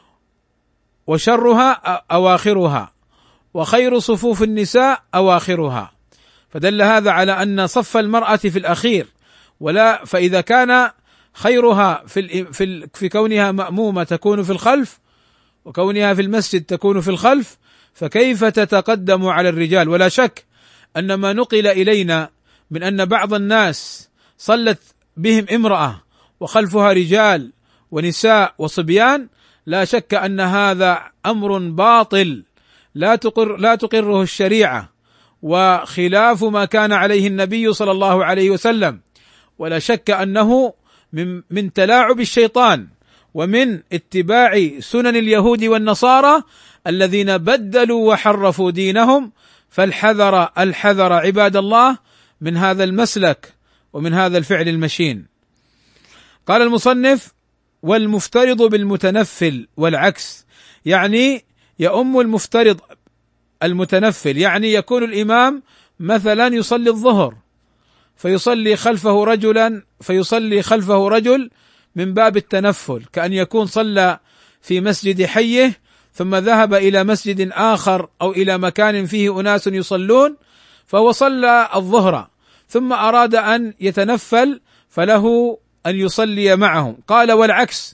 وشرها أواخرها، وخير صفوف النساء أواخرها. فدل هذا على أن صف المرأة في الأخير، ولا فإذا كان خيرها في في في كونها مأمومة تكون في الخلف، وكونها في المسجد تكون في الخلف، فكيف تتقدم على الرجال؟ ولا شك أن ما نقل إلينا من أن بعض الناس صلت بهم امرأة وخلفها رجال ونساء وصبيان، لا شك أن هذا أمر باطل لا تقر لا تقره الشريعة، وخلاف ما كان عليه النبي صلى الله عليه وسلم، ولا شك أنه من من تلاعب الشيطان ومن اتباع سنن اليهود والنصارى الذين بدلوا وحرفوا دينهم. فالحذر الحذر عباد الله من هذا المسلك ومن هذا الفعل المشين. قال المصنف: والمفترض بالمتنفل، والعكس، يعني يؤم المفترض المتنفل، يعني يكون الإمام مثلا يصلي الظهر فيصلي خلفه رجلا فيصلي خلفه رجل من باب التنفل، كأن يكون صلى في مسجد حيه ثم ذهب إلى مسجد آخر أو إلى مكان فيه أناس يصلون، فهو صلى الظهر ثم أراد أن يتنفل فله أن يصلي معهم. قال: والعكس،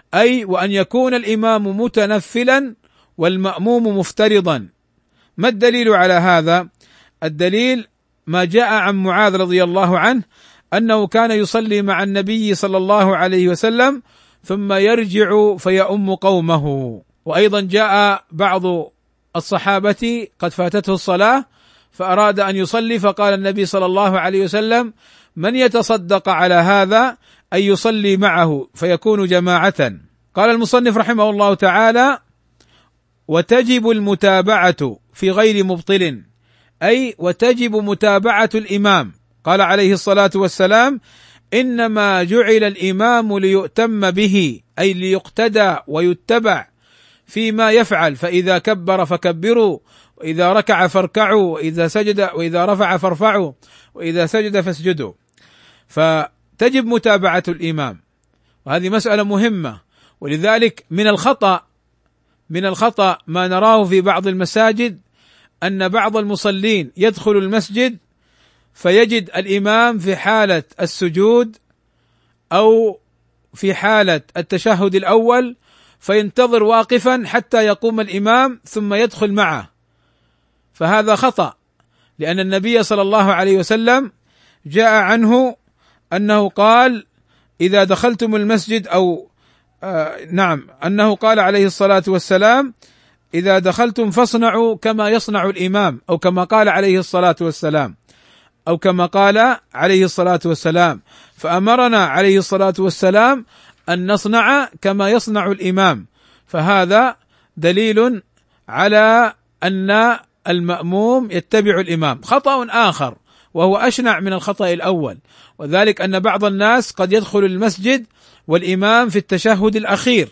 أي وأن يكون الإمام متنفلا والمأموم مفترضا. ما الدليل على هذا؟ الدليل ما جاء عن معاذ رضي الله عنه أنه كان يصلي مع النبي صلى الله عليه وسلم ثم يرجع فيؤم قومه. وأيضا جاء بعض الصحابة قد فاتته الصلاة فأراد أن يصلي، فقال النبي صلى الله عليه وسلم: من يتصدق على هذا أن يصلي معه فيكون جماعة. قال المصنف رحمه الله تعالى: وتجب المتابعة في غير مبطل، أي وتجب متابعة الإمام. قال عليه الصلاة والسلام: إنما جعل الإمام ليؤتم به، أي ليقتدى ويتبع فيما يفعل، فإذا كبر فكبروا، وإذا ركع فاركعوا، وإذا سجد وإذا رفع فارفعوا، وإذا سجد فاسجدوا. فتجب متابعة الإمام، وهذه مسألة مهمة. ولذلك من الخطأ من الخطأ ما نراه في بعض المساجد أن بعض المصلين يدخل المسجد فيجد الإمام في حالة السجود أو في حالة التشهد الأول، فينتظر واقفا حتى يقوم الإمام ثم يدخل معه، فهذا خطأ، لأن النبي صلى الله عليه وسلم جاء عنه أنه قال: إذا دخلتم المسجد أو آه نعم أنه قال عليه الصلاة والسلام: إذا دخلتم فاصنعوا كما يصنع الإمام، أو كما قال عليه الصلاة والسلام أو كما قال عليه الصلاة والسلام فأمرنا عليه الصلاة والسلام أن نصنع كما يصنع الإمام. فهذا دليل على أن المأموم يتبع الإمام. خطأ آخر وهو أشنع من الخطأ الأول، وذلك أن بعض الناس قد يدخل المسجد والإمام في التشهد الأخير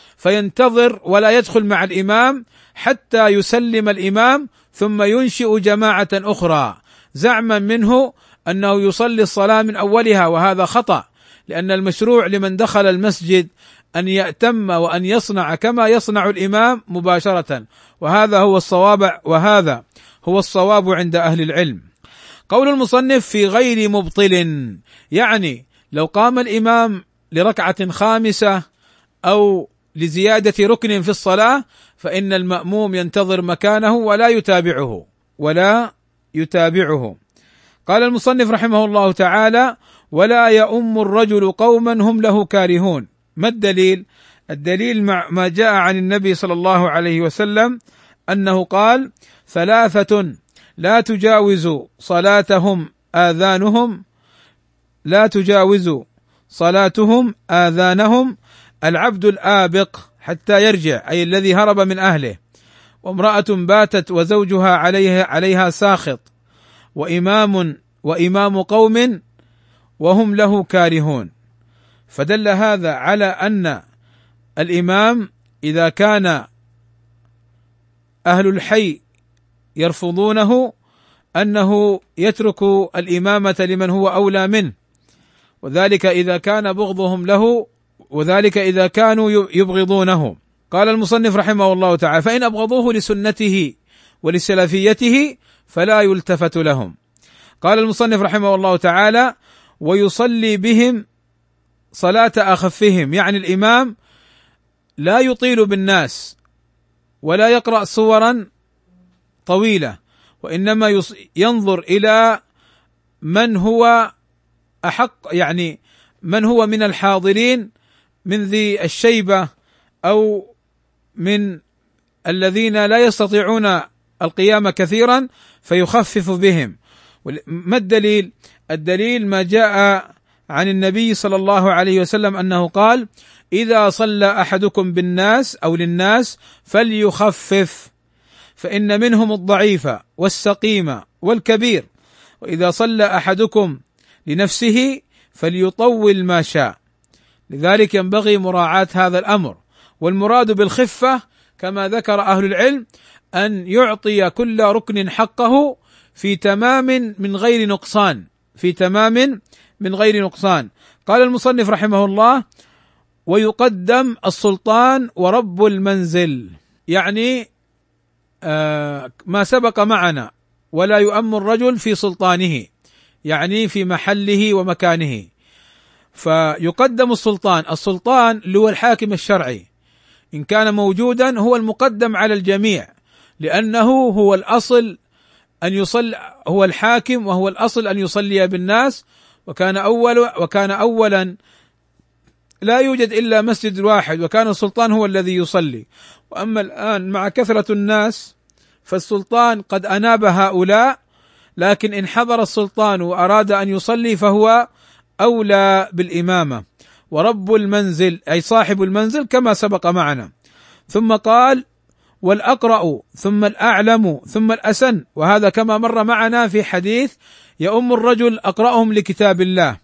فينتظر ولا يدخل مع الإمام حتى يسلم الإمام ثم ينشئ جماعة أخرى زعما منه أنه يصلي الصلاة من أولها، وهذا خطأ، لأن المشروع لمن دخل المسجد أن يأتم وأن يصنع كما يصنع الإمام مباشرة، وهذا هو الصواب وهذا هو الصواب عند أهل العلم. قول المصنف في غير مبطل، يعني لو قام الإمام لركعة خامسة أو لزيادة ركن في الصلاة فإن المأموم ينتظر مكانه ولا يتابعه ولا يتابعه. قال المصنف رحمه الله تعالى: ولا يؤم الرجل قوما هم له كارهون. ما الدليل؟ الدليل مع ما جاء عن النبي صلى الله عليه وسلم أنه قال: ثلاثة لا تجاوز صلاتهم آذانهم لا تجاوز صلاتهم آذانهم العبد الآبق حتى يرجع، أي الذي هرب من أهله، وامرأة باتت وزوجها عليها عليها ساخط، وإمام وإمام قوم وهم له كارهون. فدل هذا على أن الإمام إذا كان أهل الحي يرفضونه أنه يترك الإمامة لمن هو أولى منه، وذلك إذا كان بغضهم له، وذلك إذا كانوا يبغضونه. قال المصنف رحمه الله تعالى: فإن أبغضوه لسنته ولسلفيته فلا يلتفت لهم. قال المصنف رحمه الله تعالى: ويصلي بهم صلاة أخفهم، يعني الإمام لا يطيل بالناس ولا يقرأ صورا طويلة، وإنما ينظر إلى من هو أحق، يعني من هو من الحاضرين من ذي الشيبة أو من الذين لا يستطيعون القيام كثيرا فيخفف بهم. ما الدليل؟ الدليل ما جاء عن النبي صلى الله عليه وسلم أنه قال: إذا صلى أحدكم بالناس أو للناس فليخفف، فإن منهم الضعيف والسقيم والكبير، وإذا صلى أحدكم لنفسه فليطول ما شاء. لذلك ينبغي مراعاة هذا الأمر. والمراد بالخفة كما ذكر أهل العلم أن يعطي كل ركن حقه في تمام من غير نقصان في تمام من غير نقصان. قال المصنف رحمه الله: ويقدم السلطان ورب المنزل، يعني آه ما سبق معنا، ولا يؤم الرجل في سلطانه، يعني في محله ومكانه. فيقدم السلطان، السلطان اللي هو الحاكم الشرعي إن كان موجودا هو المقدم على الجميع، لأنه هو الأصل أن يصلي، هو الحاكم وهو الأصل أن يصلي بالناس، وكان أول وكان أولا لا يوجد إلا مسجد واحد وكان السلطان هو الذي يصلي. وأما الآن مع كثرة الناس فالسلطان قد أناب هؤلاء، لكن إن حضر السلطان وأراد أن يصلي فهو أولى بالإمامة، ورب المنزل أي صاحب المنزل كما سبق معنا. ثم قال والأقرأ ثم الأعلم ثم الأسن، وهذا كما مر معنا في حديث يؤم الرجل أقرأهم لكتاب الله،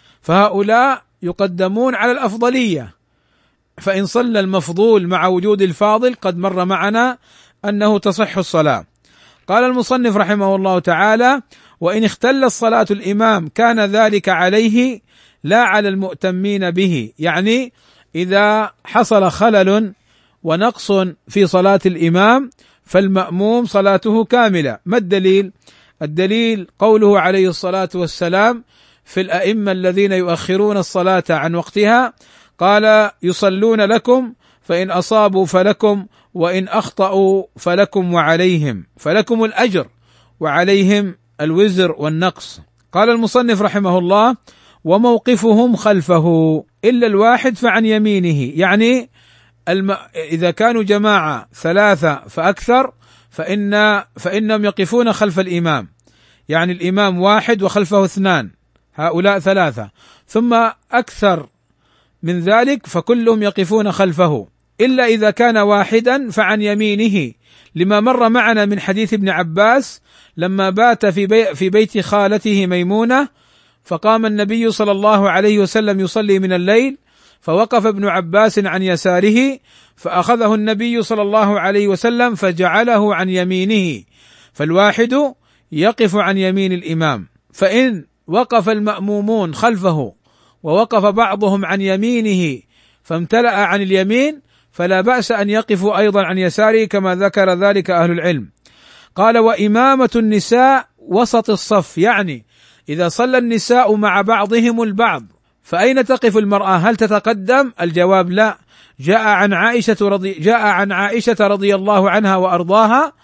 فهؤلاء يقدمون على الأفضلية، فإن صلى المفضول مع وجود الفاضل قد مر معنا أنه تصح الصلاة. قال المصنف رحمه الله تعالى: وإن اختلت صلاة الإمام كان ذلك عليه لا على المؤتمين به، يعني إذا حصل خلل ونقص في صلاة الإمام فالمأموم صلاته كاملة. ما الدليل؟ الدليل قوله عليه الصلاة والسلام في الأئمة الذين يؤخرون الصلاة عن وقتها، قال: يصلون لكم فإن أصابوا فلكم وإن أخطأوا فلكم وعليهم، فلكم الأجر وعليهم الوزر والنقص. قال المصنف رحمه الله: وموقفهم خلفه إلا الواحد فعن يمينه، يعني الم... إذا كانوا جماعة ثلاثة فأكثر فإن فإنهم يقفون خلف الإمام، يعني الإمام واحد وخلفه اثنان، هؤلاء ثلاثة، ثم أكثر من ذلك فكلهم يقفون خلفه، إلا إذا كان واحدا فعن يمينه، لما مر معنا من حديث ابن عباس لما بات في, بي في بيت خالته ميمونة، فقام النبي صلى الله عليه وسلم يصلي من الليل، فوقف ابن عباس عن يساره، فأخذه النبي صلى الله عليه وسلم فجعله عن يمينه، فالواحد يقف عن يمين الإمام، فإن وقف المأمومون خلفه ووقف بعضهم عن يمينه فامتلأ عن اليمين فلا بأس أن يقفوا أيضا عن يساره كما ذكر ذلك أهل العلم. قال: وإمامة النساء وسط الصف، يعني إذا صلى النساء مع بعضهم البعض فأين تقف المرأة؟ هل تتقدم؟ الجواب لا. جاء عن عائشة رضي جاء عن عائشة رضي الله عنها وأرضاها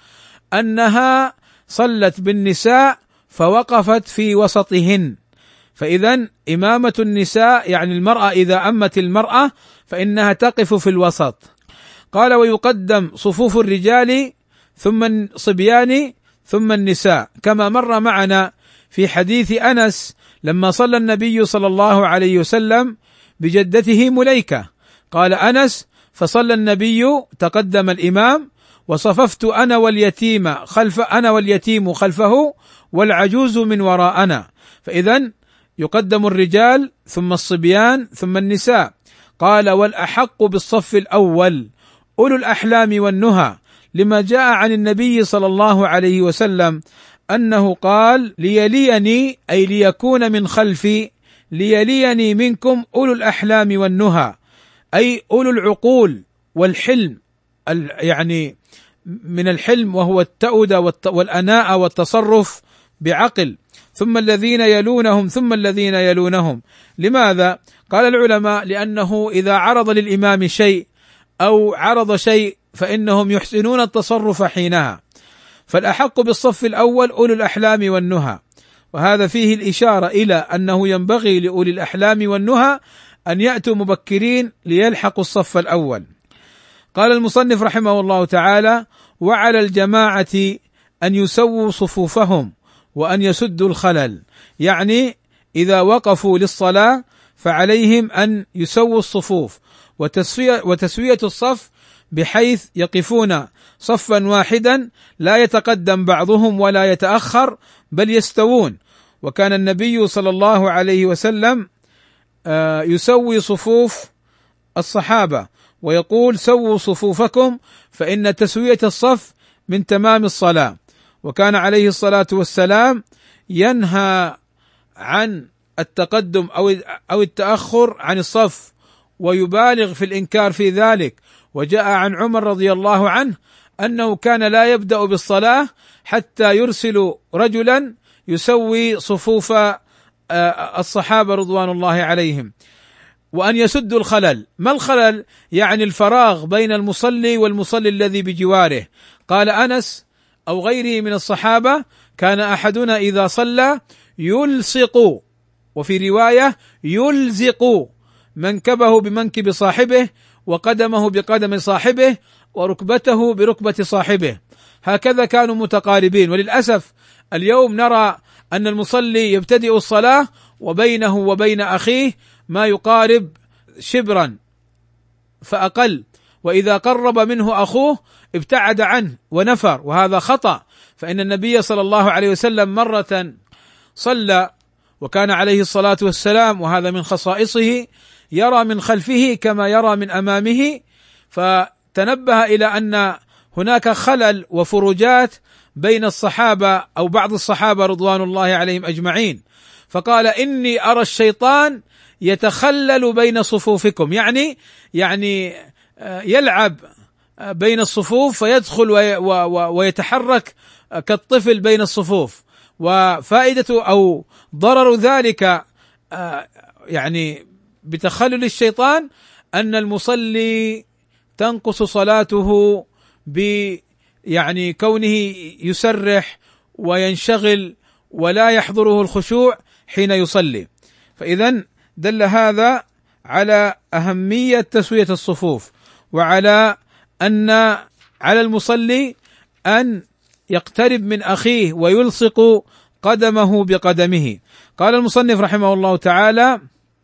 أنها صلت بالنساء فوقفت في وسطهن، فإذا إمامة النساء يعني المرأة إذا أمت المرأة فإنها تقف في الوسط. قال: ويقدم صفوف الرجال ثم الصبيان ثم النساء، كما مر معنا في حديث أنس لما صلى النبي صلى الله عليه وسلم بجدته مليكة، قال أنس: فصلى النبي تقدم الإمام وصففت أنا واليتيم خلف أنا واليتيم خلفه والعجوز من وراءنا، فإذا يقدم الرجال ثم الصبيان ثم النساء. قال: والأحق بالصف الأول أولو الأحلام والنهى، لما جاء عن النبي صلى الله عليه وسلم أنه قال: ليليني أي ليكون من خلفي، ليليني منكم أولو الأحلام والنهى، أي أولو العقول والحلم، يعني من الحلم وهو التأودة والأناءة والتصرف بعقل، ثم الذين يلونهم ثم الذين يلونهم. لماذا؟ قال العلماء: لأنه إذا عرض للإمام شيء أو عرض شيء فإنهم يحسنون التصرف حينها، فالأحق بالصف الأول أولو الأحلام والنهى، وهذا فيه الإشارة إلى أنه ينبغي لأولي الأحلام والنهى أن يأتوا مبكرين ليلحقوا الصف الأول. قال المصنف رحمه الله تعالى: وعلى الجماعة أن يسووا صفوفهم وأن يسدوا الخلل، يعني إذا وقفوا للصلاة فعليهم أن يسووا الصفوف وتسوية, وتسوية الصف بحيث يقفون صفا واحدا لا يتقدم بعضهم ولا يتأخر بل يستوون. وكان النبي صلى الله عليه وسلم يسوي صفوف الصحابة ويقول: سووا صفوفكم فإن تسوية الصف من تمام الصلاة. وكان عليه الصلاة والسلام ينهى عن التقدم أو أو التأخر عن الصف ويبالغ في الإنكار في ذلك. وجاء عن عمر رضي الله عنه أنه كان لا يبدأ بالصلاة حتى يرسل رجلا يسوي صفوف الصحابة رضوان الله عليهم، وأن يسدوا الخلل. ما الخلل؟ يعني الفراغ بين المصلي والمصلي الذي بجواره. قال أنس أو غيره من الصحابة: كان أحدنا إذا صلى يلصق، وفي رواية يلزق، منكبه بمنكب صاحبه، وقدمه بقدم صاحبه، وركبته بركبة صاحبه. هكذا كانوا متقاربين. وللأسف اليوم نرى أن المصلي يبتدئ الصلاة وبينه وبين أخيه ما يقارب شبرا فأقل، وإذا قرب منه أخوه ابتعد عنه ونفر، وهذا خطأ. فإن النبي صلى الله عليه وسلم مرة صلى وكان عليه الصلاة والسلام، وهذا من خصائصه، يرى من خلفه كما يرى من أمامه، فتنبه إلى أن هناك خلل وفروجات بين الصحابة أو بعض الصحابة رضوان الله عليهم أجمعين، فقال: إني أرى الشيطان يتخلل بين صفوفكم، يعني يعني يلعب بين الصفوف فيدخل ويتحرك كالطفل بين الصفوف. وفائدة أو ضرر ذلك يعني بتخلل الشيطان أن المصلي تنقص صلاته ب يعني كونه يسرح وينشغل ولا يحضره الخشوع حين يصلي. فإذا دل هذا على أهمية تسوية الصفوف، وعلى أن على المصلي أن يقترب من أخيه ويلصق قدمه بقدمه. قال المصنف رحمه الله تعالى: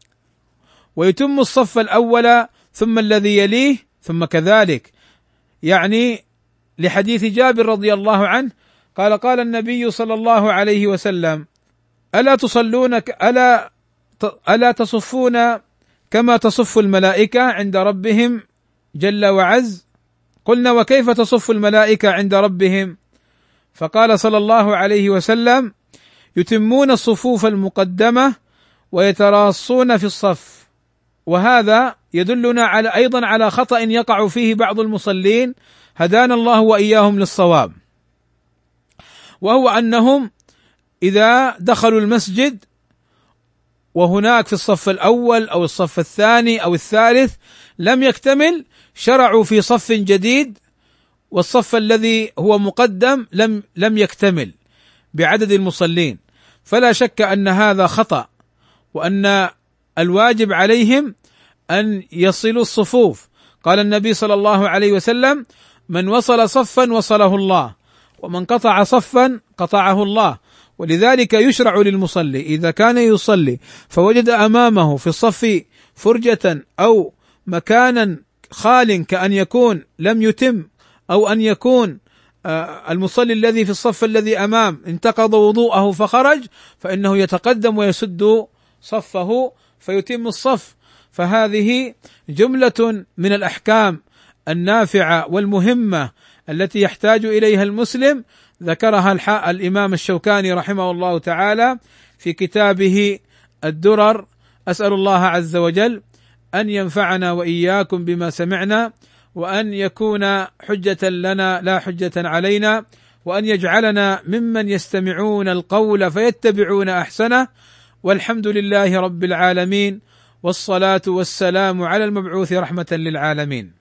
ويتم الصف الأول ثم الذي يليه ثم كذلك، يعني لحديث جابر رضي الله عنه قال: قال النبي صلى الله عليه وسلم: ألا تصلون ألا ألا تصفون كما تصف الملائكة عند ربهم جل وعز؟ قلنا: وكيف تصف الملائكة عند ربهم؟ فقال صلى الله عليه وسلم: يتمون الصفوف المقدمة ويتراصون في الصف. وهذا يدلنا على أيضا على خطأ يقع فيه بعض المصلين، هدانا الله وإياهم للصواب، وهو أنهم إذا دخلوا المسجد وهناك في الصف الأول أو الصف الثاني أو الثالث لم يكتمل، شرعوا في صف جديد، والصف الذي هو مقدم لم لم يكتمل بعدد المصلين. فلا شك أن هذا خطأ، وأن الواجب عليهم أن يصلوا الصفوف. قال النبي صلى الله عليه وسلم: من وصل صفا وصله الله، ومن قطع صفا قطعه الله. ولذلك يشرع للمصلي إذا كان يصلي فوجد أمامه في الصف فرجة أو مكانا خال كأن يكون لم يتم، أو أن يكون المصلي الذي في الصف الذي أمام انتقض وضوءه فخرج، فإنه يتقدم ويسد صفه فيتم الصف. فهذه جملة من الأحكام النافعة والمهمة التي يحتاج إليها المسلم، ذكرها الإمام الشوكاني رحمه الله تعالى في كتابه الدرر. أسأل الله عز وجل أن ينفعنا وإياكم بما سمعنا، وأن يكون حجة لنا لا حجة علينا، وأن يجعلنا ممن يستمعون القول فيتبعون أحسنه. والحمد لله رب العالمين، والصلاة والسلام على المبعوث رحمة للعالمين.